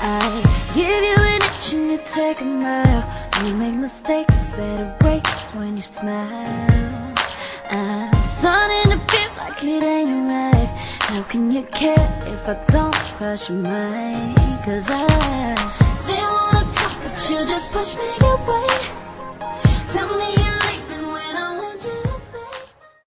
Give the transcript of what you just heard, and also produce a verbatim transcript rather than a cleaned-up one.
I give you an inch and you take a mile. You make mistakes that erase when you smile. I'm starting to feel like it ain't right. How can you care if I don't cross your mind? Cause I still wanna talk, but you just push me away. Tell me you